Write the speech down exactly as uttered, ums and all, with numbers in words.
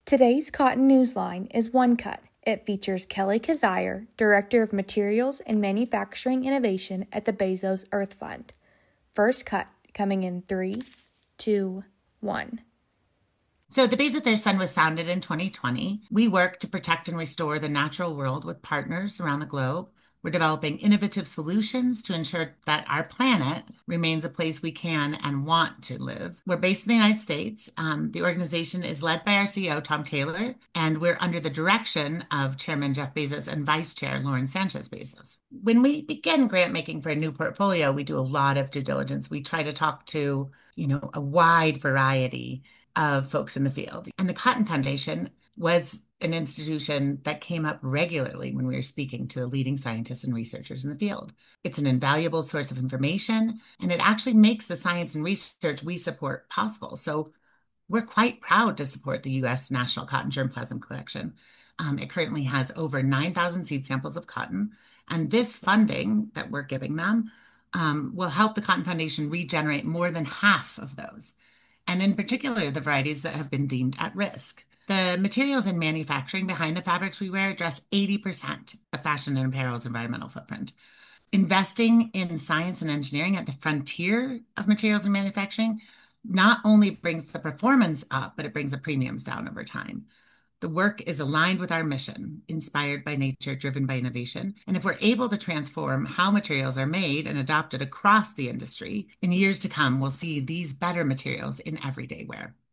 Today's Cotton Newsline is One Cut. It features Kelly Kazire, Director of Materials and Manufacturing Innovation at the Bezos Earth Fund. First cut coming in three, two, one. So the Bezos Earth Fund was founded in twenty twenty. We work to protect and restore the natural world with partners around the globe. We're developing innovative solutions to ensure that our planet remains a place we can and want to live. We're based in the United States. Um, the organization is led by our C E O, Tom Taylor, and we're under the direction of Chairman Jeff Bezos and Vice Chair Lauren Sanchez Bezos. When we begin grant making for a new portfolio, we do a lot of due diligence. We try to talk to, you know, a wide variety of folks in the field. And the Cotton Foundation was an institution that came up regularly when we were speaking to the leading scientists and researchers in the field. It's an invaluable source of information, and it actually makes the science and research we support possible. So we're quite proud to support the U S National Cotton Germplasm Collection. Um, it currently has over nine thousand seed samples of cotton, and this funding that we're giving them um, will help the Cotton Foundation regenerate more than half of those, and in particular, the varieties that have been deemed at risk. The materials and manufacturing behind the fabrics we wear address eighty percent of fashion and apparel's environmental footprint. Investing in science and engineering at the frontier of materials and manufacturing not only brings the performance up, but it brings the premiums down over time. The work is aligned with our mission, inspired by nature, driven by innovation. And if we're able to transform how materials are made and adopted across the industry, in years to come, we'll see these better materials in everyday wear.